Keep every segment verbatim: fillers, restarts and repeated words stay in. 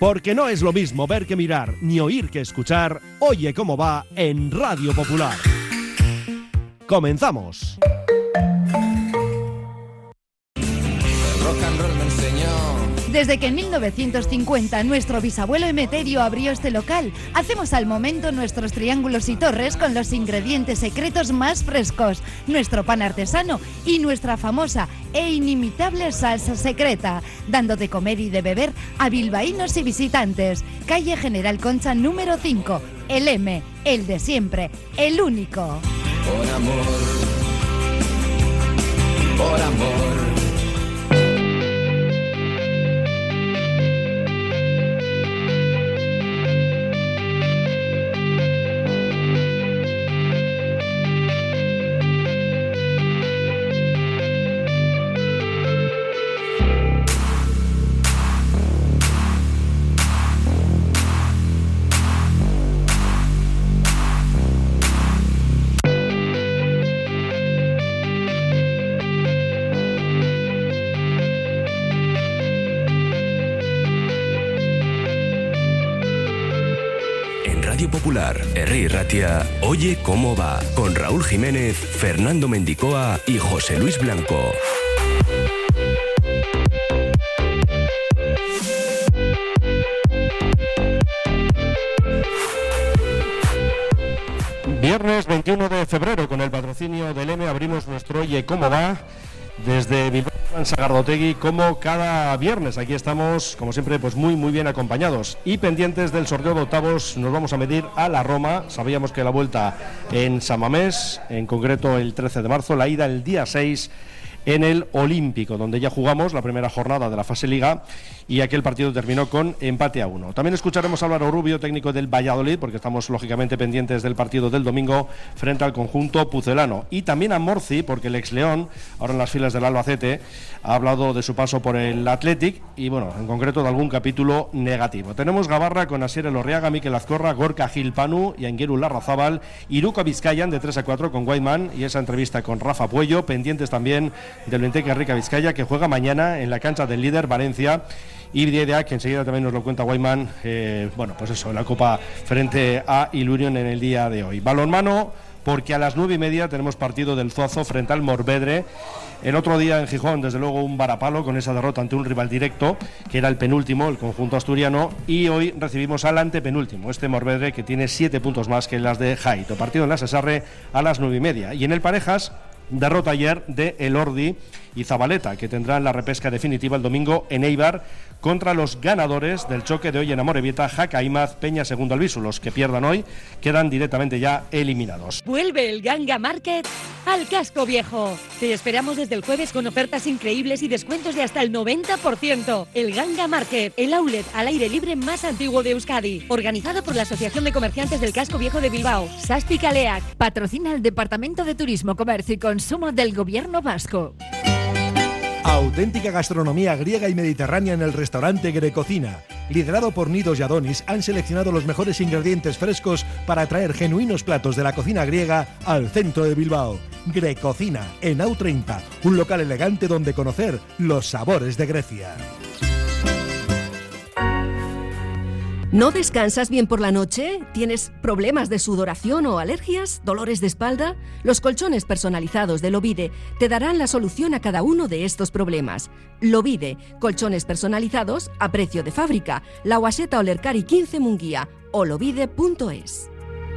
Porque no es lo mismo ver que mirar, ni oír que escuchar. Oye cómo va en Radio Popular. Comenzamos. Desde que en mil novecientos cincuenta nuestro bisabuelo Emeterio abrió este local, hacemos al momento nuestros triángulos y torres con los ingredientes secretos más frescos, nuestro pan artesano y nuestra famosa e inimitable salsa secreta, dando de comer y de beber a bilbaínos y visitantes. Calle General Concha número cinco, el M, el de siempre, el único. Por amor, por amor. Popular, Herri Ratia, Oye cómo va, con Raúl Jiménez, Fernando Mendicoa y José Luis Blanco. Viernes veintiuno de febrero, con el patrocinio del M, abrimos nuestro Oye cómo va desde Bilbao en Sagardotegui, como cada viernes. Aquí estamos, como siempre, pues muy muy bien acompañados y pendientes del sorteo de octavos. Nos vamos a medir a la Roma. Sabíamos que la vuelta en San Mamés, en concreto el trece de marzo, la ida el día seis en el Olímpico, donde ya jugamos la primera jornada de la fase Liga y aquel partido terminó con empate a uno. También escucharemos a Álvaro Rubio, técnico del Valladolid, porque estamos lógicamente pendientes del partido del domingo frente al conjunto pucelano, y también a Morci, porque el ex León, ahora en las filas del Albacete, ha hablado de su paso por el Athletic y, bueno, en concreto de algún capítulo negativo. Tenemos Gabarra con Asier Elorriaga, Mikel Azcorra, Gorka Gil Panu y Anguiru Larrazábal, Iruko Vizcayan de tres a cuatro con Guayman y esa entrevista con Rafa Puello, pendientes también del Benteca Rica Vizcaya, que juega mañana en la cancha del líder Valencia, y Diedea, que enseguida también nos lo cuenta Guayman, eh, bueno, pues eso, en la Copa frente a Ilunion en el día de hoy. Balonmano, porque a las nueve y media tenemos partido del Zuazo frente al Morvedre. El otro día en Gijón, desde luego, un varapalo con esa derrota ante un rival directo, que era el penúltimo, el conjunto asturiano, y hoy recibimos al antepenúltimo, este Morvedre, que tiene siete puntos más que las de Jaito. Partido en la Sesarre a las nueve y media. Y en el Parejas, derrota ayer de Elordi y Zabaleta, que tendrán la repesca definitiva el domingo en Eibar contra los ganadores del choque de hoy en Amorebieta, Jaca Imaz, Peña Segundo Albisu. Los que pierdan hoy quedan directamente ya eliminados. Vuelve el Ganga Market al Casco Viejo. Te esperamos desde el jueves con ofertas increíbles y descuentos de hasta el noventa por ciento. El Ganga Market, el outlet al aire libre más antiguo de Euskadi, organizado por la Asociación de Comerciantes del Casco Viejo de Bilbao. Sasti Kaleak patrocina el Departamento de Turismo, Comercio y Consumo del Gobierno Vasco. Auténtica gastronomía griega y mediterránea en el restaurante Grecocina. Liderado por Nidos y Adonis, han seleccionado los mejores ingredientes frescos para traer genuinos platos de la cocina griega al centro de Bilbao. Grecocina, en A U treinta, un local elegante donde conocer los sabores de Grecia. ¿No descansas bien por la noche? ¿Tienes problemas de sudoración o alergias? ¿Dolores de espalda? Los colchones personalizados de Lovide te darán la solución a cada uno de estos problemas. Lovide, colchones personalizados a precio de fábrica. La Guaseta Olercari quince Munguía o lovide punto es.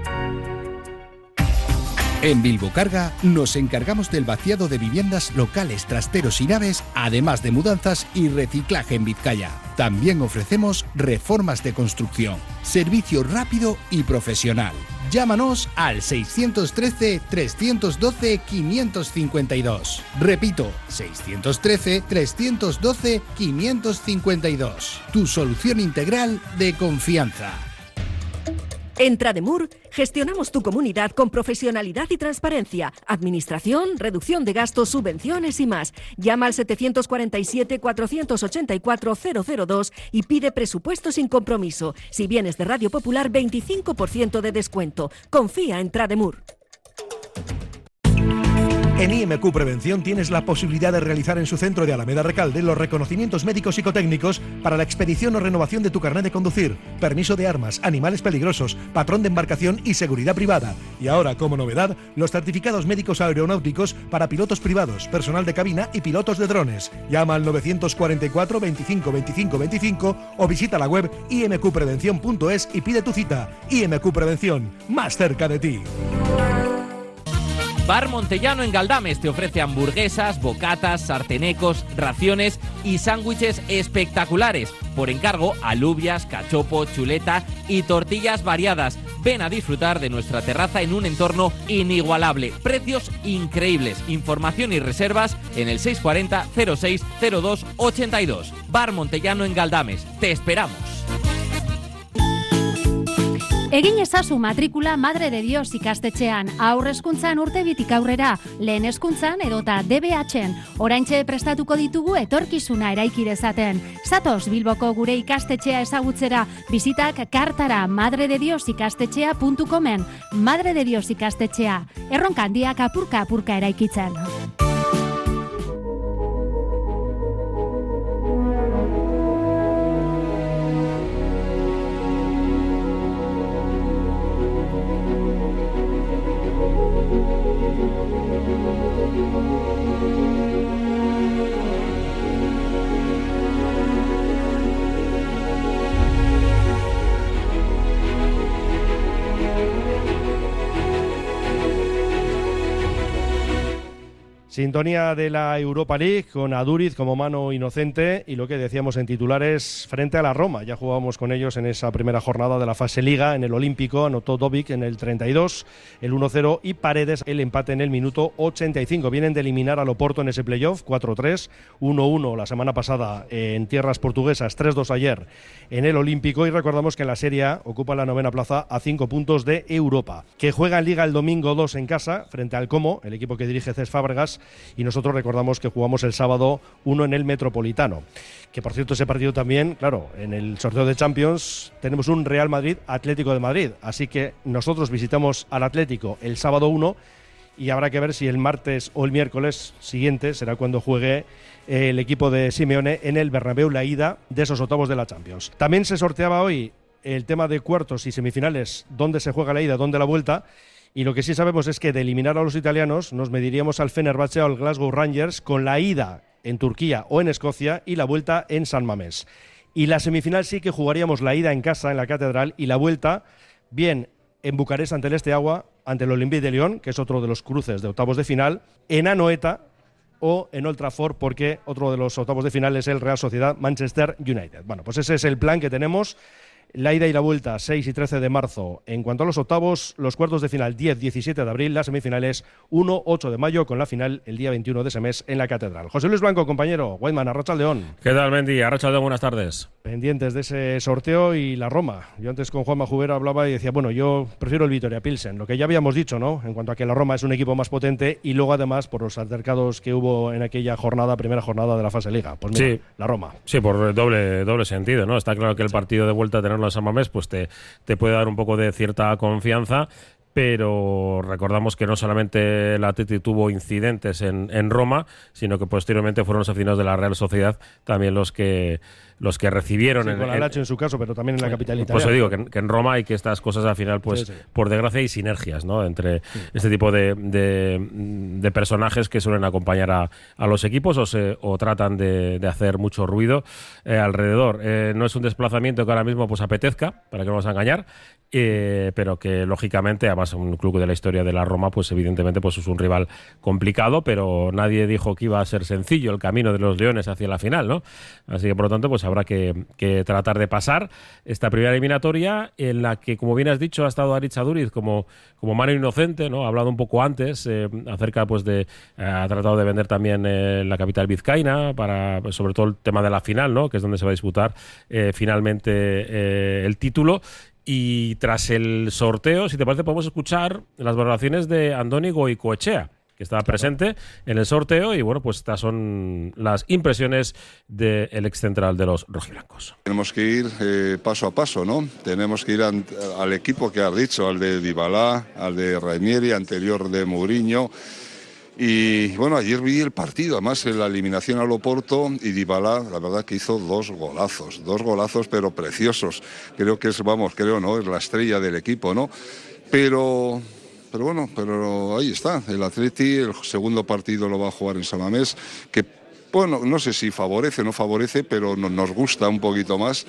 En Bilbocarga nos encargamos del vaciado de viviendas, locales, trasteros y naves, además de mudanzas y reciclaje en Vizcaya. También ofrecemos reformas de construcción, servicio rápido y profesional. Llámanos al seiscientos trece, trescientos doce, quinientos cincuenta y dos. Repito, seiscientos trece, trescientos doce, quinientos cincuenta y dos. Tu solución integral de confianza. En Trademur gestionamos tu comunidad con profesionalidad y transparencia, administración, reducción de gastos, subvenciones y más. Llama al setecientos cuarenta y siete, cuatrocientos ochenta y cuatro, cero cero dos y pide presupuesto sin compromiso. Si vienes de Radio Popular, veinticinco por ciento de descuento. Confía en Trademur. En I M Q Prevención tienes la posibilidad de realizar en su centro de Alameda Recalde los reconocimientos médicos psicotécnicos para la expedición o renovación de tu carnet de conducir, permiso de armas, animales peligrosos, patrón de embarcación y seguridad privada. Y ahora, como novedad, los certificados médicos aeronáuticos para pilotos privados, personal de cabina y pilotos de drones. Llama al novecientos cuarenta y cuatro veinticinco veinticinco veinticinco o visita la web i m q prevención punto es y pide tu cita. I M Q Prevención, más cerca de ti. Bar Montellano en Galdames te ofrece hamburguesas, bocatas, sartenecos, raciones y sándwiches espectaculares. Por encargo, alubias, cachopo, chuleta y tortillas variadas. Ven a disfrutar de nuestra terraza en un entorno inigualable. Precios increíbles. Información y reservas en el seiscientos cuarenta cero seis cero dos ochenta y dos. Bar Montellano en Galdames. Te esperamos. Egin ezazu matrikula Madre de Dios ikastetxean, aurre hezkuntzan urtebitik aurrera, lehen hezkuntzan edota D B H-en, oraintxe prestatuko ditugu etorkizuna eraiki dezaten. Zatoz Bilboko gure ikastetxea ezagutzera, bizitak kartara madredediosikastetxea puntu comen, Madre de Dios ikastetxea, erronka handiak apurka apurka eraikitzen. Sintonía de la Europa League con Aduriz como mano inocente y lo que decíamos en titulares frente a la Roma. Ya jugábamos con ellos en esa primera jornada de la fase Liga en el Olímpico. Anotó Dobic en el treinta y dos, el uno cero y Paredes el empate en el minuto ochenta y cinco. Vienen de eliminar al Oporto en ese playoff cuatro tres, uno uno la semana pasada en tierras portuguesas, tres dos ayer en el Olímpico y recordamos que en la Serie A ocupa la novena plaza a cinco puntos de Europa. Que juega en Liga el domingo dos en casa frente al Como, el equipo que dirige Cés Fábregas. Y nosotros recordamos que jugamos el sábado uno en el Metropolitano. Que por cierto ese partido también, claro, en el sorteo de Champions tenemos un Real Madrid Atlético de Madrid. Así que nosotros visitamos al Atlético el sábado uno y habrá que ver si el martes o el miércoles siguiente será cuando juegue el equipo de Simeone en el Bernabéu la ida de esos octavos de la Champions. También se sorteaba hoy el tema de cuartos y semifinales, dónde se juega la ida, dónde la vuelta. Y lo que sí sabemos es que de eliminar a los italianos nos mediríamos al Fenerbahce o al Glasgow Rangers con la ida en Turquía o en Escocia y la vuelta en San Mamés. Y la semifinal sí que jugaríamos la ida en casa, en la Catedral, y la vuelta bien en Bucarest ante el Steaua, ante el Olympique de Lyon, que es otro de los cruces de octavos de final, en Anoeta o en Old Trafford, porque otro de los octavos de final es el Real Sociedad Manchester United. Bueno, pues ese es el plan que tenemos. La ida y la vuelta, seis y trece de marzo. En cuanto a los octavos, los cuartos de final, diez y diecisiete de abril. Las semifinales, uno y ocho de mayo, con la final el día veintiuno de ese mes en la Catedral. José Luis Blanco, compañero. Whiteman, Arratsaldeón. ¿Qué tal, Mendy? Arratsaldeón, buenas tardes. Pendientes de ese sorteo y la Roma. Yo antes con Juanma Jubera hablaba y decía, bueno, yo prefiero el Vitoria Pilsen. Lo que ya habíamos dicho, ¿no? En cuanto a que la Roma es un equipo más potente y luego, además, por los altercados que hubo en aquella jornada, primera jornada de la fase Liga. Pues mira, sí, la Roma. Sí, por doble, doble sentido, ¿no? Está claro que el partido de vuelta, tenerlo en San Mamés, pues te Te, te puede dar un poco de cierta confianza, pero recordamos que no solamente el Atleti tuvo incidentes en, en Roma, sino que posteriormente fueron los aficionados de la Real Sociedad también los que los que recibieron sí, en, con la Lazio en su caso, pero también en la capital italiana. Pues te digo que en, que en Roma hay que estas cosas al final, pues sí, sí. por desgracia hay sinergias, ¿no? Entre sí. este tipo de, de, de personajes que suelen acompañar a, a los equipos o, se, o tratan de, de hacer mucho ruido eh, alrededor. Eh, no es un desplazamiento que ahora mismo pues apetezca, para que no nos vamos a engañar, eh, pero que lógicamente, además un club de la historia de la Roma, pues evidentemente pues es un rival complicado, pero nadie dijo que iba a ser sencillo el camino de los Leones hacia la final, ¿no? Así que por lo tanto pues habrá que, que tratar de pasar esta primera eliminatoria en la que, como bien has dicho, ha estado Aritz Aduriz como, como mano inocente, ¿no? Ha hablado un poco antes eh, acerca pues de eh, ha tratado de vender también eh, la capital vizcaína para, pues, sobre todo el tema de la final, ¿no? Que es donde se va a disputar eh, finalmente eh, el título. Y tras el sorteo, si te parece, podemos escuchar las valoraciones de Andoni Goicoechea, que estaba presente en el sorteo, y bueno, pues estas son las impresiones del ex central de los rojiblancos. Tenemos que ir eh, paso a paso, ¿no? Tenemos que ir an, al equipo que has dicho, al de Dybala, al de Ranieri, anterior de Mourinho, Y bueno, ayer vi el partido, además en la eliminación al Oporto, y Dybala, la verdad que hizo dos golazos, dos golazos pero preciosos. Creo que es, vamos, creo, ¿no? Es la estrella del equipo, ¿no? Pero, pero bueno, pero ahí está, el Atleti, el segundo partido lo va a jugar en San Mamés, que, bueno, no sé si favorece o no favorece, pero no, nos gusta un poquito más.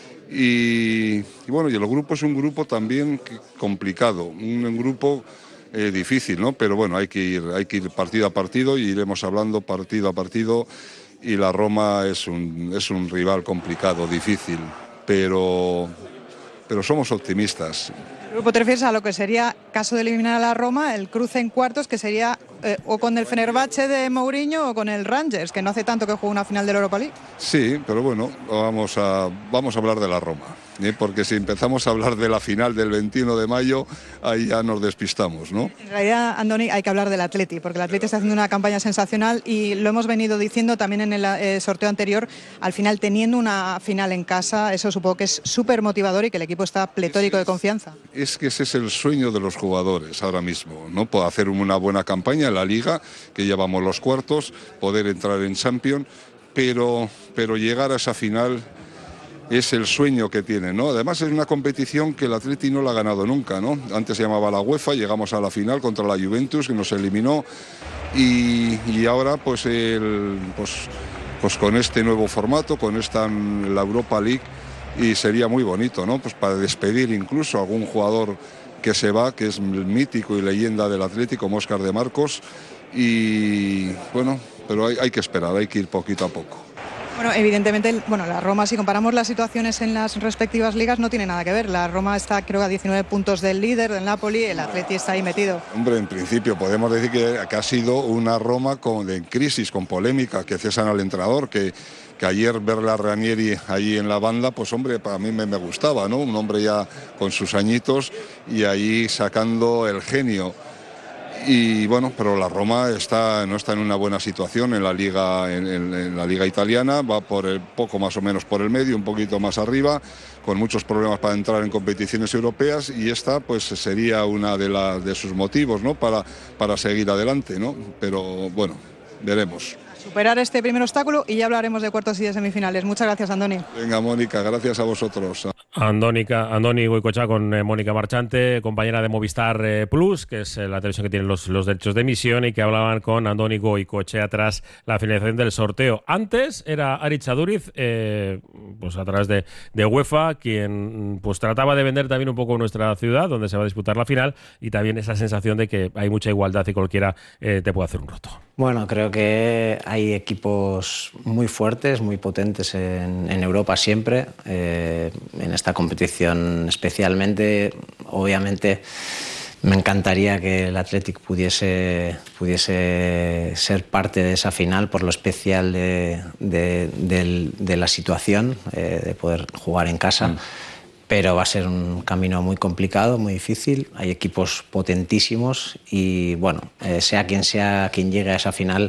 Y, y bueno, y el grupo es un grupo también complicado, un, un grupo... Eh, difícil, ¿no? Pero bueno, hay que ir, hay que ir partido a partido y iremos hablando partido a partido. Y la Roma es un, es un rival complicado, difícil, pero, pero somos optimistas. ¿El grupo te refieres a lo que sería, caso de eliminar a la Roma, el cruce en cuartos, que sería eh, o con el Fenerbahce de Mourinho o con el Rangers, que no hace tanto que juega una final de la Europa League? Sí, pero bueno, vamos a, vamos a hablar de la Roma. ¿Eh? Porque si empezamos a hablar de la final del veintiuno de mayo, ahí ya nos despistamos, ¿no? En realidad, Andoni, hay que hablar del Atleti, porque el Atleti está haciendo una campaña sensacional y lo hemos venido diciendo también en el eh, sorteo anterior. Al final, teniendo una final en casa, eso supongo que es súper motivador y que el equipo está pletórico de confianza. Es que ese es el sueño de los jugadores ahora mismo, ¿no? Poder hacer una buena campaña en la Liga, que llevamos los cuartos, poder entrar en Champions, pero, pero llegar a esa final... es el sueño que tiene, ¿no? Además es una competición que el Atleti no la ha ganado nunca, ¿no? Antes se llamaba la UEFA, llegamos a la final contra la Juventus, que nos eliminó, y, y ahora pues, el, pues, pues con este nuevo formato, con esta la Europa League, y sería muy bonito, ¿no? Pues para despedir incluso a algún jugador que se va, que es el mítico y leyenda del Atleti, como Óscar de Marcos, y bueno, pero hay, hay que esperar, hay que ir poquito a poco. Bueno, evidentemente, bueno, la Roma, si comparamos las situaciones en las respectivas ligas, no tiene nada que ver. La Roma está, creo, a diecinueve puntos del líder, del Napoli, el Atleti está ahí metido. Hombre, en principio podemos decir que, que ha sido una Roma con, de crisis, con polémica, que cesan al entrenador, que, que ayer verle a Ranieri ahí en la banda, pues hombre, para mí me, me gustaba, ¿no? Un hombre ya con sus añitos y ahí sacando el genio. Y bueno, pero la Roma está, no está en una buena situación en la liga, en, en, en la liga italiana, va por el poco más o menos por el medio, un poquito más arriba, con muchos problemas para entrar en competiciones europeas, y esta pues sería una de, la, de sus motivos, ¿no? para, para seguir adelante, ¿no? Pero bueno, veremos. Superar este primer obstáculo y ya hablaremos de cuartos y de semifinales. Muchas gracias, Andoni. Venga, Mónica, gracias a vosotros. Andónica, Andoni Goicoechea con eh, Mónica Marchante, compañera de Movistar eh, Plus, que es eh, la televisión que tiene los, los derechos de emisión, y que hablaban con Andoni Goicoechea tras la finalización del sorteo. Antes era Aritz Aduriz, eh, pues a través de, de UEFA, quien pues trataba de vender también un poco nuestra ciudad, donde se va a disputar la final, y también esa sensación de que hay mucha igualdad y cualquiera eh, te puede hacer un roto. Bueno, creo que hay equipos muy fuertes, muy potentes en, en Europa siempre, eh, en esta competición especialmente. Obviamente me encantaría que el Athletic pudiese, pudiese ser parte de esa final por lo especial de, de, de, de la situación, eh, de poder jugar en casa. Mm. Pero va a ser un camino muy complicado, muy difícil. Hay equipos potentísimos y, bueno, eh, sea quien sea quien llegue a esa final,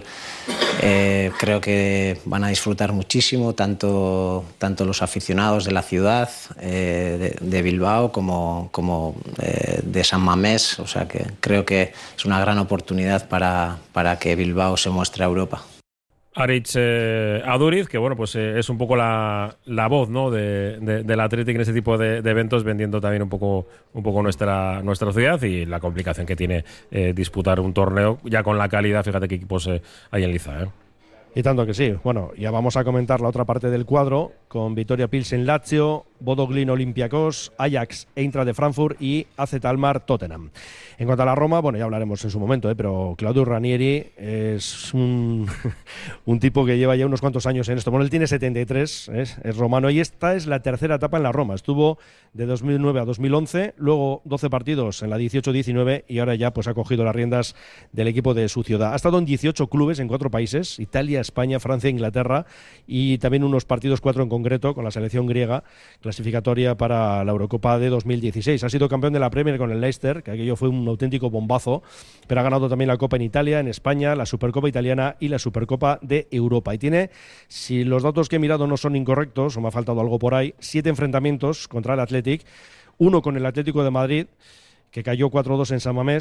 eh, creo que van a disfrutar muchísimo, tanto, tanto los aficionados de la ciudad, eh, de, de Bilbao, como, como eh, de San Mamés. O sea que creo que es una gran oportunidad para, para que Bilbao se muestre a Europa. Aritz eh, Aduriz, que bueno, pues eh, es un poco la, la voz, ¿no? de, de, del Athletic en ese tipo de, de eventos, vendiendo también un poco, un poco nuestra, nuestra ciudad y la complicación que tiene eh, disputar un torneo ya con la calidad. Fíjate qué equipos eh, hay en liza, ¿eh? Y tanto que sí. Bueno, ya vamos a comentar la otra parte del cuadro con Vitoria Pilsen Lazio, Bodo Glimt Olympiacos, Ajax Eintracht de Frankfurt y A Z Alkmaar Tottenham. En cuanto a la Roma, bueno, ya hablaremos en su momento, ¿eh? Pero Claudio Ranieri es un, un tipo que lleva ya unos cuantos años en esto. Bueno, él tiene setenta y tres, ¿eh? Es romano, y esta es la tercera etapa en la Roma. Estuvo de dos mil nueve a dos mil once, luego doce partidos en la dieciocho diecinueve y ahora ya pues ha cogido las riendas del equipo de su ciudad. Ha estado en dieciocho clubes en cuatro países: Italia, España, Francia e Inglaterra, y también unos partidos, cuatro en concreto, con la selección griega, clasificatoria para la Eurocopa de dos mil dieciséis. Ha sido campeón de la Premier con el Leicester, que aquello fue un auténtico bombazo, pero ha ganado también la Copa en Italia, en España, la Supercopa italiana y la Supercopa de Europa. Y tiene, si los datos que he mirado no son incorrectos, o me ha faltado algo por ahí, siete enfrentamientos contra el Athletic, uno con el Atlético de Madrid, que cayó cuatro dos en San Mamés,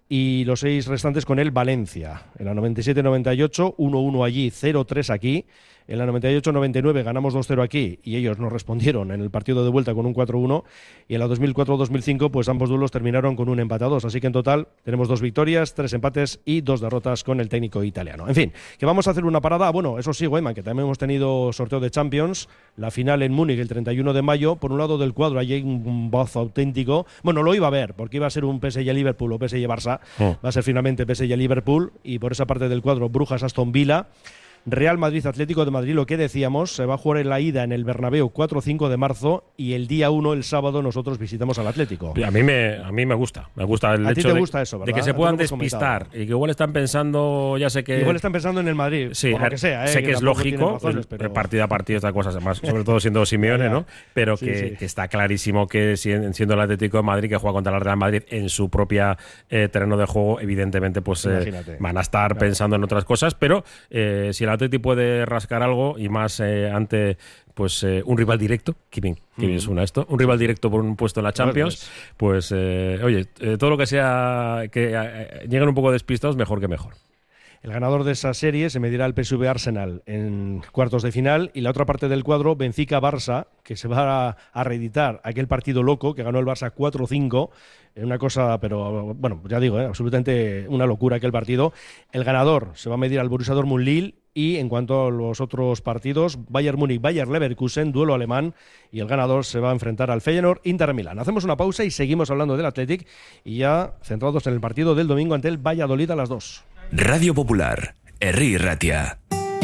y los seis restantes con el Valencia. En la noventa y siete noventa y ocho, uno uno allí, cero tres aquí. En la noventa y ocho noventa y nueve ganamos dos cero aquí y ellos nos respondieron en el partido de vuelta con un cuatro uno, y en la dos mil cuatro dos mil cinco pues ambos duelos terminaron con un empate a dos, así que en total tenemos dos victorias, tres empates y dos derrotas con el técnico italiano. En fin, que vamos a hacer una parada. Bueno, eso sí, Weyman, que también hemos tenido sorteo de Champions, la final en Múnich el treinta y uno de mayo. Por un lado del cuadro hay un bazo auténtico. Bueno, lo iba a ver porque iba a ser un P S G Liverpool o P S G Barça. Oh. Va a ser finalmente P S G Liverpool, y por esa parte del cuadro Brujas Aston Villa, Real Madrid Atlético de Madrid. Lo que decíamos, se va a jugar en la ida en el Bernabéu cuatro cinco de marzo, y el día uno, el sábado, nosotros visitamos al Atlético. A mí me, a mí me gusta, me gusta el a hecho ti te de, gusta eso, de que se puedan despistar y que igual están pensando, ya sé que... Igual están pensando en el Madrid, sí, por lo que sea. ¿eh? Sé que, que es lógico, razones, pero... partido a partido estas cosas, además, sobre todo siendo Simeone, ya, ya. ¿no? Pero sí, que, sí. que está clarísimo que siendo el Atlético de Madrid, que juega contra el Real Madrid en su propia eh, terreno de juego, evidentemente pues eh, van a estar claro. pensando en otras cosas, pero eh, si el Atlético puede rascar algo, y más eh, ante pues eh, un rival directo, que bien, que bien suena esto, un rival directo por un puesto en la Champions, pues eh, oye, eh, todo lo que sea que eh, lleguen un poco despistados, mejor que mejor. El ganador de esa serie se medirá al P S V Arsenal en cuartos de final, y la otra parte del cuadro, Benfica-Barça, que se va a, a reeditar aquel partido loco que ganó el Barça cuatro cinco, una cosa, pero bueno, ya digo, eh, absolutamente una locura aquel partido. El ganador se va a medir al Borussia Dortmund Lille, y en cuanto a los otros partidos, Bayern Múnich, Bayer Leverkusen, duelo alemán, y el ganador se va a enfrentar al Feyenoord Inter Milán. Hacemos una pausa y seguimos hablando del Athletic, y ya centrados en el partido del domingo ante el Valladolid a las dos. Radio Popular, Herri Ratia.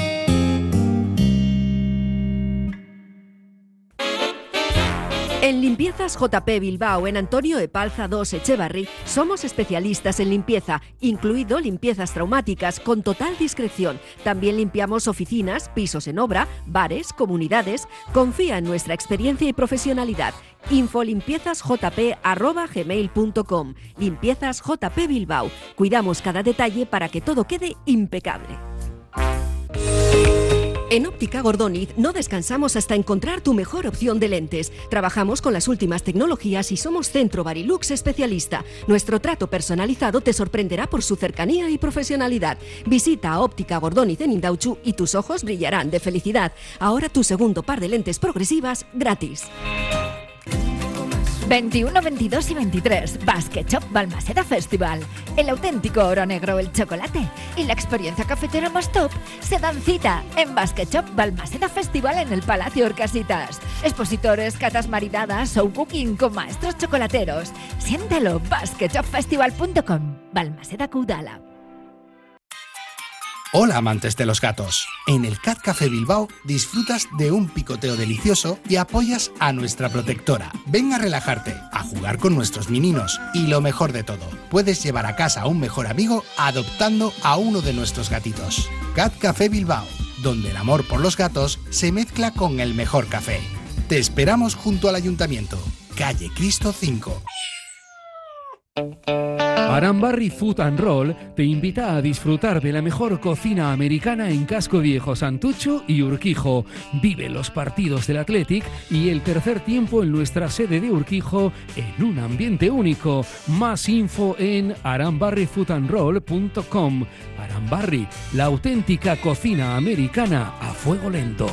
En Limpiezas J P Bilbao, en Antonio Epalza dos Echevarri, somos especialistas en limpieza, incluido limpiezas traumáticas, con total discreción. También limpiamos oficinas, pisos en obra, bares, comunidades. Confía en nuestra experiencia y profesionalidad. infolimpiezasjp arroba gmail punto com. Limpiezas J P Bilbao. Cuidamos cada detalle para que todo quede impecable. En Óptica Gordoniz no descansamos hasta encontrar tu mejor opción de lentes. Trabajamos con las últimas tecnologías y somos Centro Barilux especialista. Nuestro trato personalizado te sorprenderá por su cercanía y profesionalidad. Visita a Óptica Gordoniz en Indautxu y tus ojos brillarán de felicidad. Ahora tu segundo par de lentes progresivas gratis. veintiuno, veintidós y veintitrés, Basket Shop Balmaseda Festival. El auténtico oro negro, el chocolate y la experiencia cafetera más top se dan cita en Basket Shop Balmaseda Festival en el Palacio Orcasitas. Expositores, catas maridadas, show cooking con maestros chocolateros. Siéntelo, basket shop festival punto com, Balmaseda Kudala. Hola amantes de los gatos. En el Cat Café Bilbao disfrutas de un picoteo delicioso y apoyas a nuestra protectora. Ven a relajarte, a jugar con nuestros mininos y lo mejor de todo, puedes llevar a casa a un mejor amigo adoptando a uno de nuestros gatitos. Cat Café Bilbao, donde el amor por los gatos se mezcla con el mejor café. Te esperamos junto al Ayuntamiento, calle Cristo cinco. Arambarri Food and Roll te invita a disfrutar de la mejor cocina americana en Casco Viejo, Santucho y Urquijo. Vive los partidos del Athletic y el tercer tiempo en nuestra sede de Urquijo en un ambiente único. Más info en arambarri food and roll punto com. Arambarri, la auténtica cocina americana a fuego lento.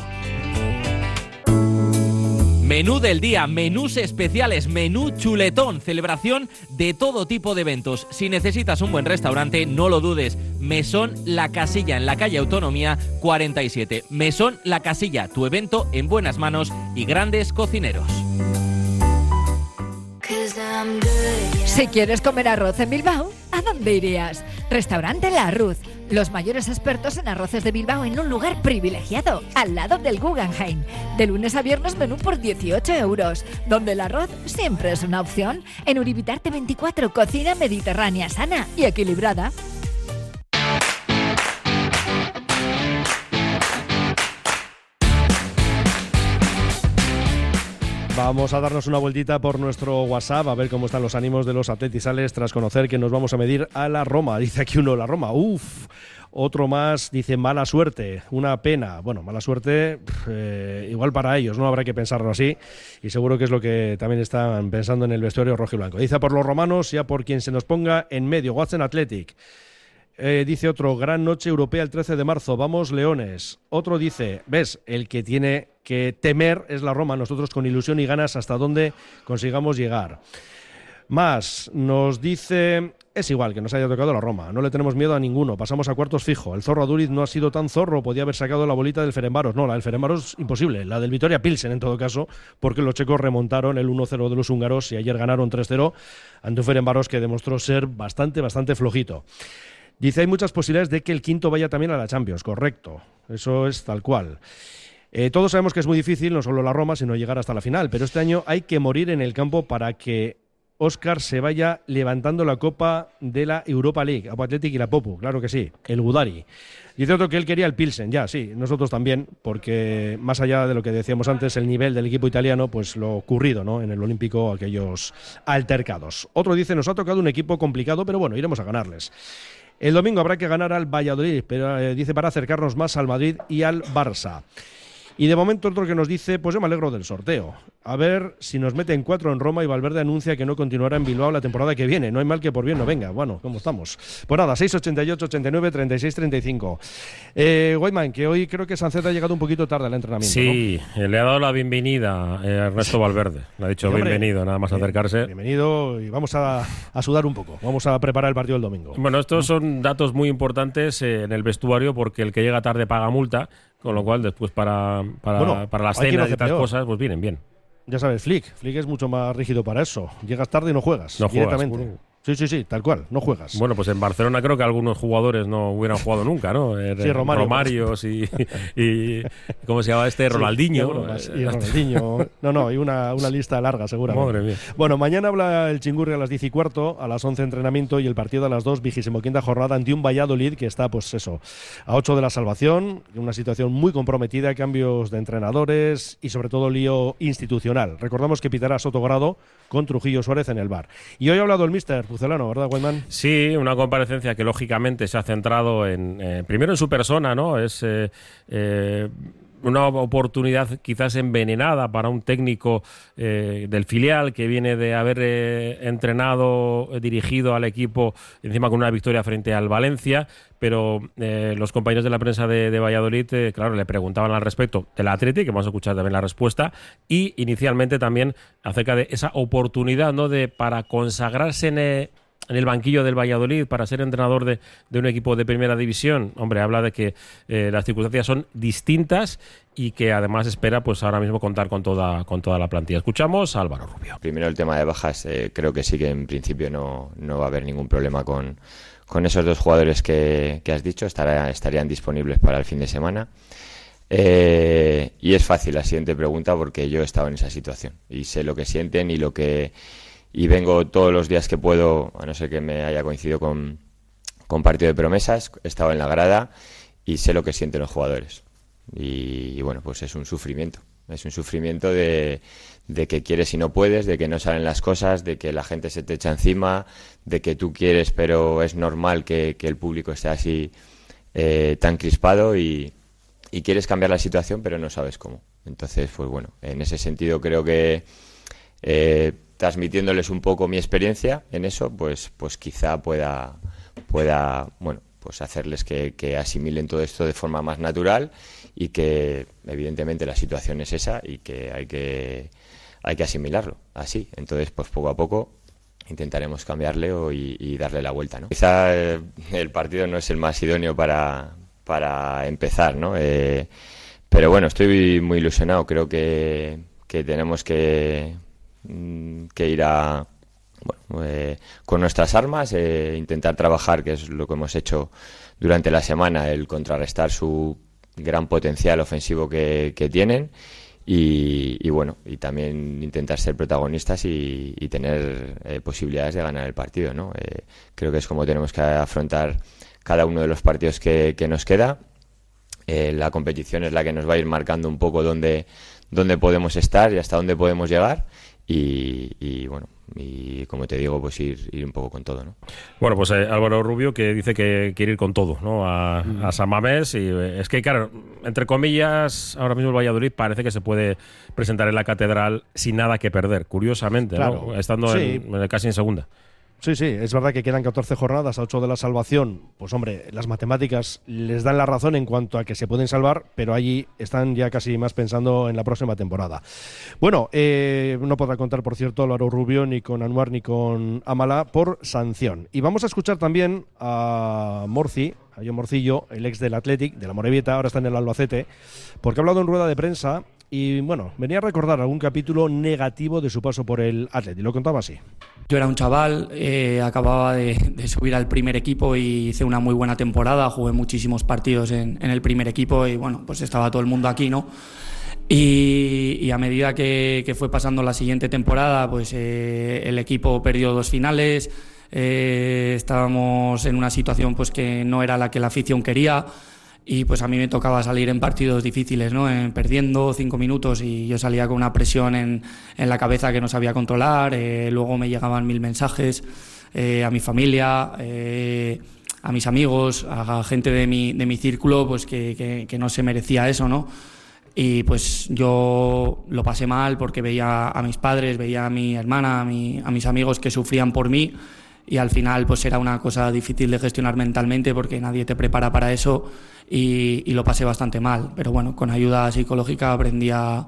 Menú del día, menús especiales, menú chuletón, celebración de todo tipo de eventos. Si necesitas un buen restaurante, no lo dudes. Mesón La Casilla, en la calle Autonomía cuarenta y siete. Mesón La Casilla, tu evento en buenas manos y grandes cocineros. Si quieres comer arroz en Bilbao, ¿a dónde irías? Restaurante La Arruz, los mayores expertos en arroces de Bilbao en un lugar privilegiado, al lado del Guggenheim. De lunes a viernes menú por dieciocho euros, donde el arroz siempre es una opción. En Uribitarte veinticuatro, cocina mediterránea sana y equilibrada. Vamos a darnos una vueltita por nuestro WhatsApp a ver cómo están los ánimos de los atletizales tras conocer que nos vamos a medir a la Roma. Dice aquí uno, la Roma, uff, Otro más dice mala suerte, una pena. Bueno, mala suerte, eh, igual para ellos, no habrá que pensarlo así, y seguro que es lo que también están pensando en el vestuario rojo y blanco. Dice por los romanos, ya por quien se nos ponga en medio, Watson Athletic. Eh, dice otro, gran noche europea el trece de marzo, vamos Leones. Otro dice, ves, el que tiene que temer es la Roma, nosotros con ilusión y ganas hasta donde consigamos llegar. Más, nos dice, es igual que nos haya tocado la Roma, no le tenemos miedo a ninguno, pasamos a cuartos fijo. El zorro Aduriz no ha sido tan zorro, podía haber sacado la bolita del Ferencváros. No, la del Ferencváros imposible, la del Vitoria Pilsen en todo caso, porque los checos remontaron el uno cero de los húngaros y ayer ganaron tres cero ante un Ferencváros que demostró ser bastante, bastante flojito. Dice, hay muchas posibilidades de que el quinto vaya también a la Champions, correcto, eso es tal cual. Eh, todos sabemos que es muy difícil, no solo la Roma, sino llegar hasta la final, pero este año hay que morir en el campo para que Óscar se vaya levantando la copa de la Europa League, Apo Athletic y la Popu, claro que sí, el Gudari. Dice otro que él quería el Pilsen, ya, sí, nosotros también, porque más allá de lo que decíamos antes, el nivel del equipo italiano, pues lo ocurrido, ¿no?, en el Olímpico, aquellos altercados. Otro dice, nos ha tocado un equipo complicado, pero bueno, iremos a ganarles. El domingo habrá que ganar al Valladolid, pero eh, dice para acercarnos más al Madrid y al Barça. Y de momento otro que nos dice, pues yo me alegro del sorteo. A ver si nos meten cuatro en Roma y Valverde anuncia que no continuará en Bilbao la temporada que viene. No hay mal que por bien no venga. Bueno, ¿cómo estamos? Pues nada, seis ochenta y ocho, ochenta y nueve, treinta y seis, treinta y cinco. Eh, Whiteman, que hoy creo que Sánchez ha llegado un poquito tarde al entrenamiento. Sí, ¿no? Le ha dado la bienvenida eh, a Ernesto Valverde. Le ha dicho sí, hombre, bienvenido, nada más bien, acercarse. Bienvenido y vamos a, a sudar un poco. Vamos a preparar el partido del domingo. Bueno, estos son datos muy importantes eh, en el vestuario porque el que llega tarde paga multa. Con lo cual, después para, para, bueno, para las cenas y estas cosas, pues vienen bien. Ya sabes, Flick. Flick es mucho más rígido para eso. Llegas tarde y no juegas. No directamente. Juegas. Sí, sí, sí, tal cual, no juegas. Bueno, pues en Barcelona creo que algunos jugadores no hubieran jugado nunca, ¿no? Sí, Romario. Romarios y, y... ¿cómo se llama este? Ronaldinho. Sí, bueno, y Ronaldinho. No, no, y una, una lista larga, seguramente. Madre mía. Bueno, mañana habla el Chingurri a las diez y cuarto, a las once entrenamiento y el partido a las dos, vigésimo quinta jornada ante un Valladolid que está, pues eso, a ocho de la salvación, una situación muy comprometida, cambios de entrenadores y sobre todo lío institucional. Recordamos que pitará Sotogrado con Trujillo Suárez en el bar. Y hoy ha hablado el míster Pucelano, ¿verdad, Whiteman? Sí, una comparecencia que lógicamente se ha centrado en eh, primero en su persona, ¿no? Es eh, eh, una oportunidad quizás envenenada para un técnico eh, del filial que viene de haber eh, entrenado, eh, dirigido al equipo encima con una victoria frente al Valencia, pero eh, los compañeros de la prensa de, de Valladolid, eh, claro, le preguntaban al respecto del Athletic, que vamos a escuchar también la respuesta, y inicialmente también acerca de esa oportunidad, ¿no?, de para consagrarse en eh, en el banquillo del Valladolid para ser entrenador de, de un equipo de primera división. Hombre, habla de que eh, las circunstancias son distintas y que además espera pues ahora mismo contar con toda, con toda la plantilla. Escuchamos a Álvaro Rubio. Primero el tema de bajas, eh, creo que sí que en principio no, no va a haber ningún problema con, con esos dos jugadores que, que has dicho, estará, estarían disponibles para el fin de semana. Eh, y es fácil la siguiente pregunta porque yo he estado en esa situación y sé lo que sienten y lo que... y vengo todos los días que puedo, a no ser que me haya coincidido con, con partido de promesas, he estado en la grada y sé lo que sienten los jugadores. Y, y bueno, pues es un sufrimiento, es un sufrimiento de, de que quieres y no puedes, de que no salen las cosas, de que la gente se te echa encima, de que tú quieres pero es normal que, que el público esté así eh, tan crispado y, y quieres cambiar la situación pero no sabes cómo. Entonces, pues bueno, en ese sentido creo que... Eh, transmitiéndoles un poco mi experiencia en eso, pues, pues quizá pueda, pueda, bueno, pues hacerles que, que asimilen todo esto de forma más natural y que evidentemente la situación es esa y que hay que, hay que asimilarlo así. Entonces, pues poco a poco intentaremos cambiarle o, y, y darle la vuelta, ¿no? Quizá eh, el partido no es el más idóneo para, para empezar, ¿no? Eh, pero bueno, estoy muy ilusionado. Creo que, que tenemos que que ir a, bueno, eh, con nuestras armas, eh, intentar trabajar, que es lo que hemos hecho durante la semana, el contrarrestar su gran potencial ofensivo que, que tienen y, y bueno, y también intentar ser protagonistas y, y tener eh, posibilidades de ganar el partido, ¿no? Eh, creo que es como tenemos que afrontar cada uno de los partidos que, que nos queda. Eh, la competición es la que nos va a ir marcando un poco dónde, dónde podemos estar y hasta dónde podemos llegar. Y, y bueno, y como te digo, pues ir, ir un poco con todo, ¿no? Bueno, pues eh, Álvaro Rubio, que dice que quiere ir con todo, ¿no? A, mm. a San Mamés, y eh, es que, claro, entre comillas, ahora mismo el Valladolid parece que se puede presentar en la Catedral sin nada que perder, curiosamente, claro. ¿no? Estando sí. en, en, casi en segunda. Sí, sí, es verdad que quedan catorce jornadas a ocho de la salvación. Pues hombre, las matemáticas les dan la razón en cuanto a que se pueden salvar, pero allí están ya casi más pensando en la próxima temporada. Bueno, eh, no podrá contar, por cierto, Álvaro Rubio ni con Anuar ni con Amala por sanción. Y vamos a escuchar también a Morci, a John Morcillo, el ex del Athletic, de la Morevieta, ahora está en el Albacete, porque ha hablado en rueda de prensa y, bueno, venía a recordar algún capítulo negativo de su paso por el Athletic. Lo contaba así. Yo era un chaval, eh, acababa de, de subir al primer equipo y hice una muy buena temporada, jugué muchísimos partidos en, en el primer equipo y bueno, pues estaba todo el mundo aquí, ¿no? Y, y a medida que, que fue pasando la siguiente temporada, pues eh, el equipo perdió dos finales, eh, estábamos en una situación pues que no era la que la afición quería. Y pues a mí me tocaba salir en partidos difíciles, ¿no? En, perdiendo cinco minutos y yo salía con una presión en, en la cabeza que no sabía controlar, eh, luego me llegaban mil mensajes eh, a mi familia, eh, a mis amigos, a gente de mi, de mi círculo pues que, que, que no se merecía eso, ¿no? Y pues yo lo pasé mal porque veía a mis padres, veía a mi hermana, a, mi, a mis amigos que sufrían por mí. Y al final pues era una cosa difícil de gestionar mentalmente porque nadie te prepara para eso y, y lo pasé bastante mal. Pero bueno, con ayuda psicológica aprendí a,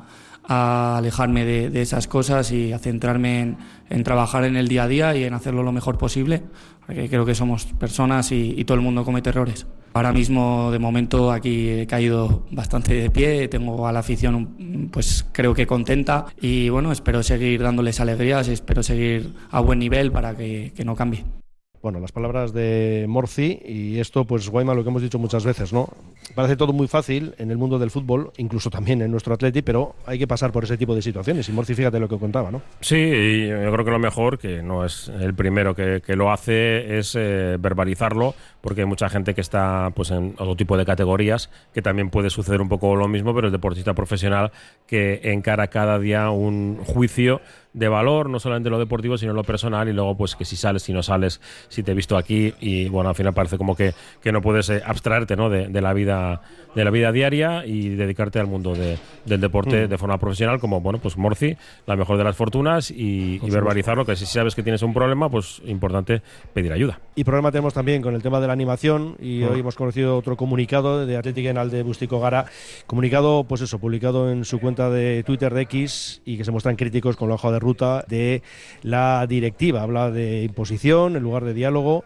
a alejarme de, de esas cosas y a centrarme en, en trabajar en el día a día y en hacerlo lo mejor posible, porque creo que somos personas y, y todo el mundo comete errores. Ahora mismo, de momento, aquí he caído bastante de pie, tengo a la afición pues creo que contenta y bueno, espero seguir dándoles alegrías y espero seguir a buen nivel para que, que no cambie. Bueno, las palabras de Morci y esto, pues Guayma, lo que hemos dicho muchas veces, ¿no? Parece todo muy fácil en el mundo del fútbol, incluso también en nuestro Athletic, pero hay que pasar por ese tipo de situaciones. Y Morci, fíjate lo que contaba, ¿no? Sí, y yo creo que lo mejor, que no es el primero que, que lo hace, es eh, verbalizarlo, porque hay mucha gente que está pues en otro tipo de categorías, que también puede suceder un poco lo mismo, pero el deportista profesional que encara cada día un juicio de valor, no solamente lo deportivo, sino lo personal, y luego pues que si sales, si no sales, si te he visto aquí, y bueno, al final parece como que, que no puedes eh, abstraerte, ¿no? de, de la vida de la vida diaria y dedicarte al mundo de, del deporte mm. de forma profesional, como bueno, pues Morci, la mejor de las fortunas, y, y verbalizarlo, que si sabes que tienes un problema, pues importante pedir ayuda. Y problema tenemos también con el tema de la animación, y mm. hoy hemos conocido otro comunicado de Athletic en Alde Bustico Gara, comunicado, pues eso, publicado en su cuenta de Twitter de X, y que se muestran críticos con la hoja de ruta de la directiva. Habla de imposición en lugar de diálogo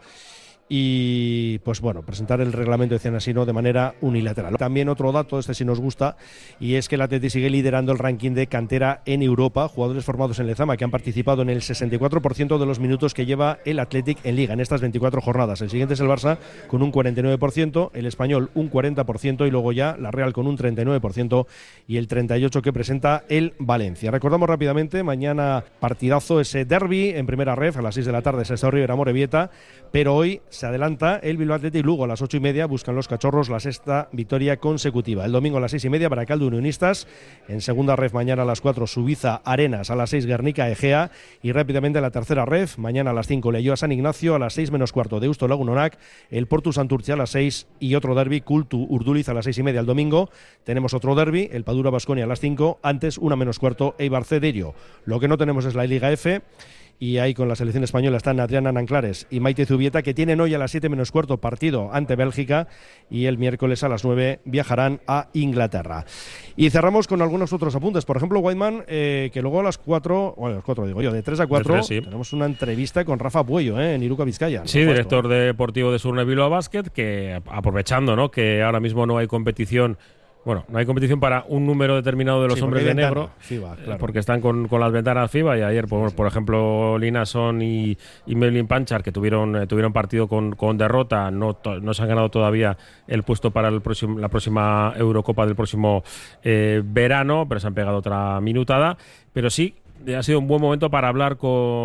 y pues bueno, presentar el reglamento, decían así, ¿no?, de manera unilateral. También otro dato, este sí nos gusta, y es que el Athletic sigue liderando el ranking de cantera en Europa, jugadores formados en Lezama que han participado en el sesenta y cuatro por ciento de los minutos que lleva el Athletic en Liga en estas veinticuatro jornadas. El siguiente es el Barça con un cuarenta y nueve por ciento, el Español un cuarenta por ciento y luego ya la Real con un treinta y nueve por ciento y el treinta y ocho por ciento que presenta el Valencia. Recordamos rápidamente, mañana partidazo, ese derbi en primera ref a las seis de la tarde, Sestao Rivera Morevieta, pero hoy se adelanta el Bilbao Athletic y luego a las ocho y media buscan los cachorros la sexta victoria consecutiva. El domingo a las seis y media Baracaldo Unionistas, en segunda ref mañana a las cuatro Subiza Arenas, a las seis Guernica Egea y rápidamente la tercera ref mañana a las cinco Leioa San Ignacio, a las seis menos cuarto Deusto Lagunonac, el Portu Santurce a las seis y otro derbi Cultu Urduliz a las seis y media el domingo. Tenemos otro derbi, el Padura Baskonia a las cinco, antes una menos cuarto Eibar Cederio. Lo que no tenemos es la Liga F. Y ahí con la selección española están Adriana Nanclares y Maite Zubieta, que tienen hoy a las siete menos cuarto partido ante Bélgica, y el miércoles a las nueve viajarán a Inglaterra. Y cerramos con algunos otros apuntes. Por ejemplo, Whiteman, eh, que luego a las cuatro, bueno, a las cuatro digo yo, de tres a cuatro, de tres, sí. tenemos una entrevista con Rafa Puello, eh, en Iruka, Vizcaya. Sí, ¿no? Director deportivo de Surne Bilbao Basket, que aprovechando, ¿no?, que ahora mismo no hay competición. Bueno, no hay competición para un número determinado de los sí, hombres de ventana, negro, FIBA, claro. porque están con, con las ventanas FIBA, y ayer, por, sí, sí. por ejemplo, Lina Son y, y Melvin Panchar, que tuvieron eh, tuvieron partido con, con derrota, no, to, no se han ganado todavía el puesto para el próximo, la próxima Eurocopa del próximo eh, verano, pero se han pegado otra minutada. Pero sí, ha sido un buen momento para hablar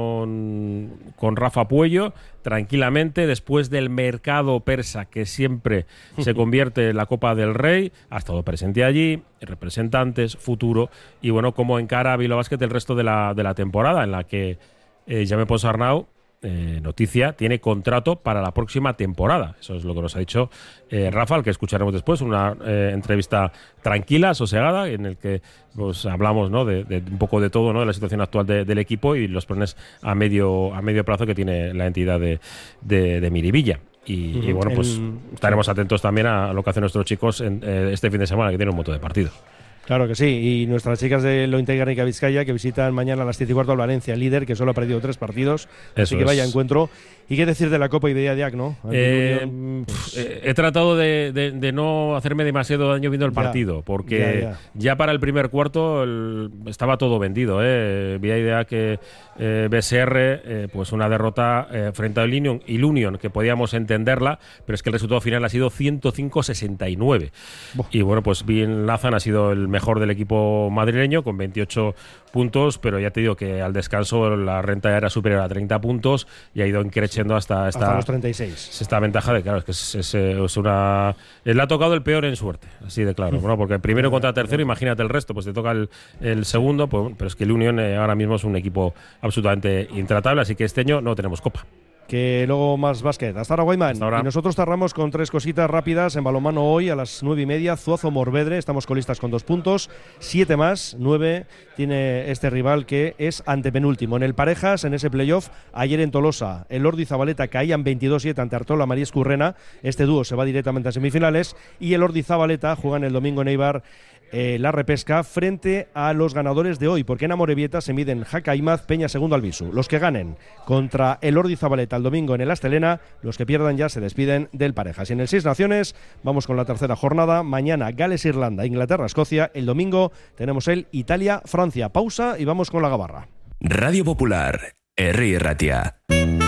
con, con Rafa Puello, tranquilamente, después del mercado persa que siempre se convierte en la Copa del Rey. Ha estado presente allí, representantes, futuro, y bueno, cómo encara Bilbao Basket el resto de la, de la temporada, en la que eh, Jaume Ponsarnau, Eh, noticia, tiene contrato para la próxima temporada. Eso es lo que nos ha dicho eh, Rafa, al que escucharemos después, una eh, entrevista tranquila, sosegada, en el que pues, hablamos, ¿no? de, de un poco de todo, ¿no? de la situación actual de, del equipo y los planes a medio, a medio plazo que tiene la entidad de, de, de Miribilla. Y, uh-huh. y bueno, pues el... estaremos atentos también a lo que hacen nuestros chicos en, eh, este fin de semana, que tienen un montón de partidos. Claro que sí, y nuestras chicas de Lointe Guernica Vizcaya, que visitan mañana a las siete y cuarto al Valencia, líder, que solo ha perdido tres partidos. Eso así que vaya es. encuentro. ¿Y qué decir de la Copa Iberia Diac, no? Eh, pues, eh, he tratado de, de, de no hacerme demasiado daño viendo el partido, ya, porque ya, ya. ya para el primer cuarto el, estaba todo vendido. ¿eh? Vía idea que eh, B S R, eh, pues una derrota eh, frente al Union, y Union, que podíamos entenderla, pero es que el resultado final ha sido ciento cinco a sesenta y nueve. Boh. Y bueno, pues Bin Lazan ha sido el mejor del equipo madrileño con veintiocho puntos, pero ya te digo que al descanso la renta ya era superior a treinta puntos y ha ido creciendo hasta, esta, hasta los treinta y seis. Esta ventaja de, claro, es que es, es, es una... Le ha tocado el peor en suerte, así de claro, ¿no? Porque primero contra tercero, imagínate el resto, pues te toca el, el segundo, pues, pero es que el Union eh, ahora mismo es un equipo absolutamente intratable, así que este año no tenemos Copa. Que luego más básquet. Hasta ahora, Guayman. Hasta ahora. Y nosotros cerramos con tres cositas rápidas en balonmano hoy a las nueve y media. Zuazo Morvedre, estamos colistas con dos puntos. Siete más, nueve tiene este rival que es antepenúltimo. En el parejas, en ese playoff, ayer en Tolosa, el Ordi Zabaleta caían veintidós siete ante Artola María Escurrena. Este dúo se va directamente a semifinales. Y el Ordi Zabaleta juegan el domingo en Eibar eh, la repesca frente a los ganadores de hoy, porque en Amorebieta se miden Jaca Imaz, Peña segundo Albisu. Los que ganen contra el Ordi Zabaleta el domingo en el Astelena, los que pierdan ya se despiden del parejas. Y en el Seis Naciones vamos con la tercera jornada. Mañana Gales-Irlanda, Inglaterra-Escocia. El domingo tenemos el Italia-Francia. Pausa y vamos con la gabarra. Radio Popular, Herri Ratia.